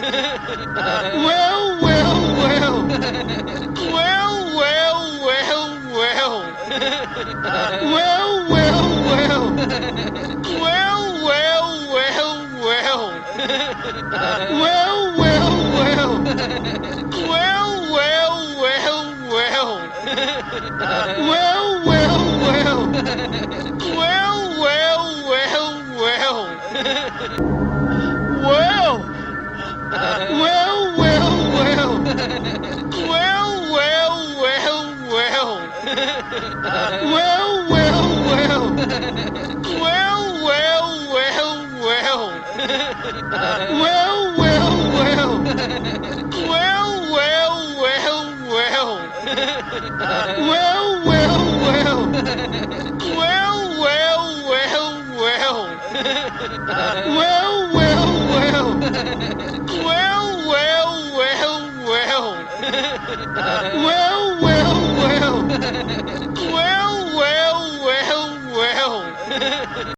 Well, well, well. Well, well, well, well. Well, well, well. Well, well, well, well. Well, well, well. Well, well, well, well. Well, well, well. Well, well, well, well. Well. Well, well, well. Well, well, well, well. Well, well, well. Well, well, well, well. Well, well, well. Well, well, well, well. Well, well, well. Well, well, well, well. Well, well, well. Well, well, well, well. Well, well, well. Well, well, well, well.